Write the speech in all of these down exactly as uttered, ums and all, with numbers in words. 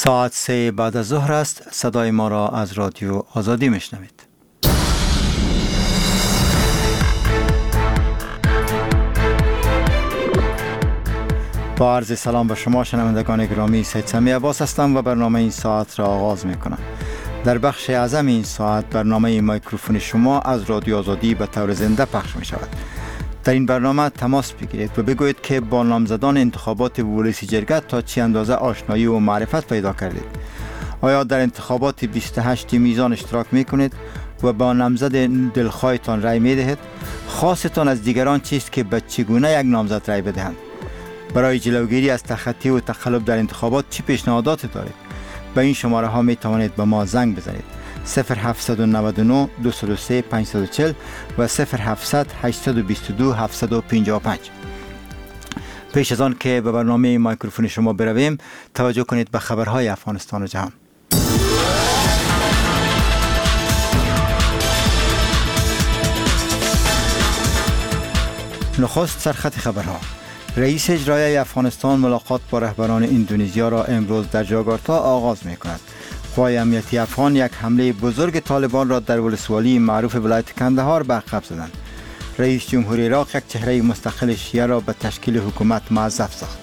ساعت سه بعد از ظهر است. صدای ما را از رادیو آزادی میشنوید. با عرض سلام به شما شنوندگان گرامی، سید سمی عباس هستم و برنامه این ساعت را آغاز میکنم. در بخش اعظم این ساعت برنامه میکروفون شما از رادیو آزادی به طور زنده پخش می شود. در این برنامه تماس بگیرید و بگویید که با نامزدان انتخابات ولایت جرگه تا چه اندازه آشنایی و معرفت پیدا کردید. آیا در انتخابات بیست و هشت میزان اشتراک میکنید و با نامزد دلخواهتان رای میدهید؟ خواستتان از دیگران چیست که به چگونه یک نامزد رای بدهند؟ برای جلوگیری از تخطی و تقلب در انتخابات چه پیشنهاداتی دارید؟ به این شماره ها می توانید به ما زنگ بزنید: صفر هفت نه نه دو صفر سه پنج چهار صفر و صفر هفت هشت دو دو هفت پنج پنج. پیش از آن که به برنامه میکروفون شما برویم، توجه کنید به خبرهای افغانستان و جهان. نخست سرخط خبرها. رئیس اجرایی افغانستان ملاقات با رهبران اندونزیا را امروز در جاکارتا آغاز می کند. قوای امنیتی افغان یک حمله بزرگ طالبان را در ولسوالی معروف ولایت کندهار به عقب زدند. رئیس جمهور عراق یک چهره مستقل شیعه را به تشکیل حکومت موظف ساخت.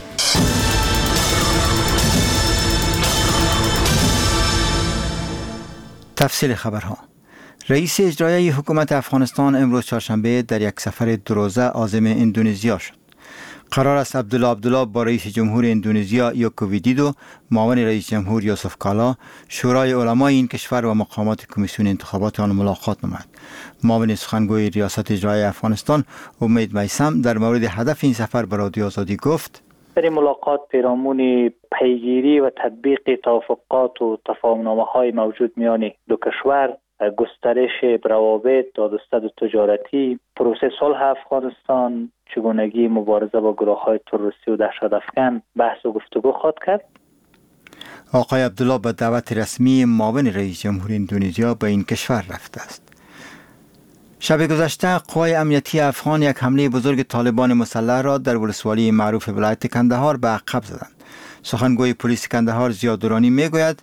تفصیل خبرها. رئیس اجرایی حکومت افغانستان امروز چهارشنبه در یک سفر دو روزه عازم اندونزیا شد. قرار است عبدالله عبدالله با رئیس جمهور اندونزیا یوکو ویدیدو، معاون رئیس جمهور یوسف کالا، شورای علمای این کشور و مقامات کمیسیون انتخابات آن ملاقات نماید. معاون سخنگوی ریاست اجرایی افغانستان امید میثم در مورد هدف این سفر به رادیو آزادی گفت: در این ملاقات پیرامون پیگیری و تطبیق توافقات و تفاهم‌نامه‌های موجود میان دو کشور، گسترش روابط دادوستد و تجارتی، پروسه صلح افغانستان، چگونگی مبارزه با گروه‌های تروریستی و دهشت‌افکن بحث و گفتگو خواهد کرد. آقای عبدالله به دعوت رسمی معاون رئیس جمهور اندونزیا به این کشور رفته است. شب گذشته قوای امنیتی افغان یک حمله بزرگ طالبان مسلح را در ولسوالی معروف ولایت کندهار به عقب زدند. سخنگوی پلیس کندهار زیاد دورانی میگوید: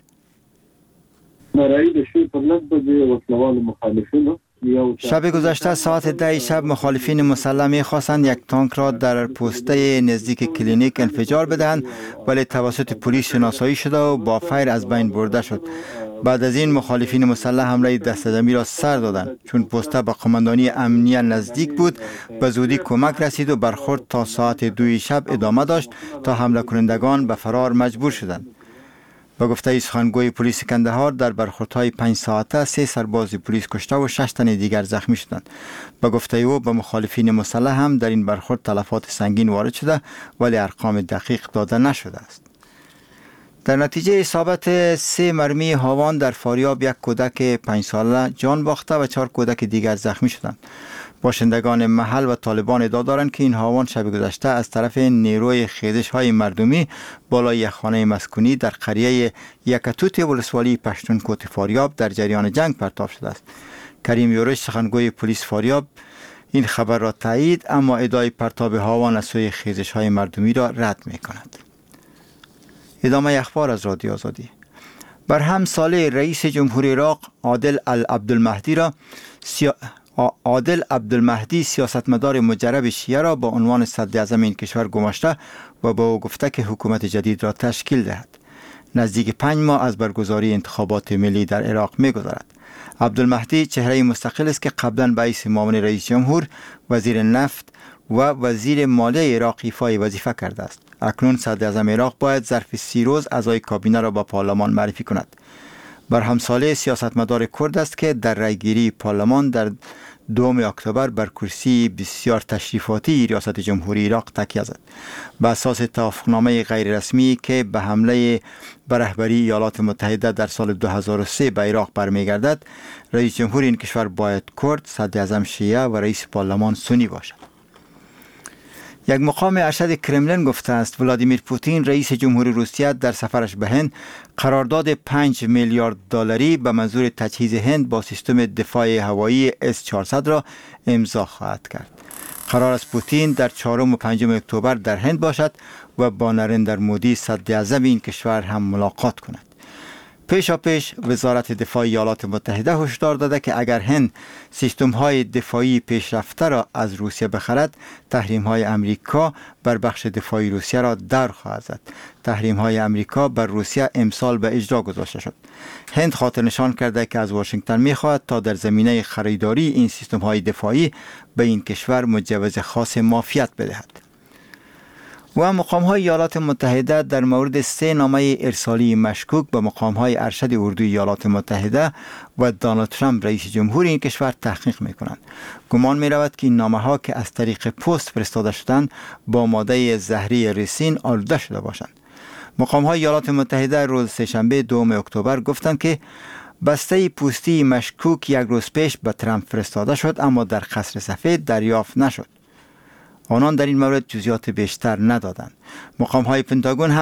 شب گذشته ساعت ده شب مخالفین مسلح می‌خواستند یک تانک را در پوسته نزدیک کلینیک انفجار بدهند، ولی توسط پلیس شناسایی شده و با فیر از بین برده شد. بعد از این مخالفین مسلح حمله دسته‌جمعی را سر دادند. چون پوسته به قماندانی امنیه نزدیک بود، به زودی کمک رسید و برخورد تا ساعت دو شب ادامه داشت تا حمله کنندگان به فرار مجبور شدند. با گفته سخنگوی پلیس کندهار در برخوردهای پنج ساعته سه سرباز پلیس کشته و شش تن دیگر زخمی شدند. با گفته او به مخالفین مسلح هم در این برخورد تلفات سنگین وارد شده، ولی ارقام دقیق داده نشده است. در نتیجه اصابت سه مرمی هاوان در فاریاب یک کودک پنج ساله جان باخته و چهار کودک دیگر زخمی شدند. باشندگان محل و طالبان ادعا دارند که این هاوان شب گذشته از طرف نیروی خیزش های مردمی بالای یک خانه مسکونی در قریه یکتوت ولسوالی پشتونکوت فاریاب در جریان جنگ پرتاب شده است. کریم یورش سخنگوی پلیس فاریاب این خبر را تایید، اما ادعای پرتاب هاوان از سوی خیزش های مردمی را رد می کند. ادامه اخبار از رادیو آزادی. بر هم ساله رئیس جمهور عراق عادل عبدالمهدی را سیا... عادل عبدالمهدی سیاستمدار مجرب شیعه را با عنوان صدر اعظم این کشور گماشته و با او گفته که حکومت جدید را تشکیل دهد. نزدیک پنج ماه از برگزاری انتخابات ملی در عراق می‌گذرد. عبدالمهدی چهره مستقل است که قبلا به حیث معاون رئیس جمهور، وزیر نفت و وزیر مالیه عراق ایفای وظیفه کرده است. اکنون صدر اعظم عراق باید ظرف سی روز اعضای کابینه را به پارلمان معرفی کند. برهمساله سیاستمدار کرد است که در رایگیری پارلمان در دوم اکتبر بر کرسی بسیار تشریفاتی ریاست جمهوری عراق تکیه زد. بر اساس توافقنامه غیر رسمی که به حمله به رهبری ایالات متحده در سال دو هزار و سه به عراق برمیگردد، رئیس جمهور این کشور باید کرد، صدر اعظم شیعه و رئیس پارلمان سنی باشد. یک مقام ارشد کرملین گفته است ولادیمیر پوتین رئیس جمهور روسیه در سفرش به هند قرارداد پنج میلیارد دلاری به منظور تجهیز هند با سیستم دفاع هوایی اس چهارصد را امضا خواهد کرد. قرار است پوتین در چهارم و پنجم اکتبر در هند باشد و با نریندر مودی صدراعظم این کشور هم ملاقات کند. پیشا پیش وزارت دفاع ایالات متحده هشدار داده که اگر هند سیستم های دفاعی پیشرفته را از روسیه بخرد، تحریم های امریکا بر بخش دفاعی روسیه را در خواهد زد. تحریم های امریکا بر روسیه امسال به اجرا گذاشته شد. هند خاطر نشان کرده که از واشنگتن می خواهد تا در زمینه خریداری این سیستم های دفاعی به این کشور مجوز خاص معافیت بدهد. و مقام‌های ایالات متحده در مورد سه نامه ارسالی مشکوک به مقام‌های ارشد اردوی ایالات متحده و دونالد ترامپ رئیس جمهور این کشور تحقیق می‌کنند. گمان می‌رود که این نامه‌ها که از طریق پست فرستاده شدند با ماده زهری ریسین آلوده شده باشند. مقام‌های ایالات متحده روز سه‌شنبه دوم اکتبر گفتند که بسته پوستی مشکوک یک روز پیش به ترامپ فرستاده شد اما در قصر سفید دریافت نشد. آنان در این مورد جزئیات بیشتر ندادند. مقام‌های پنتاگون هم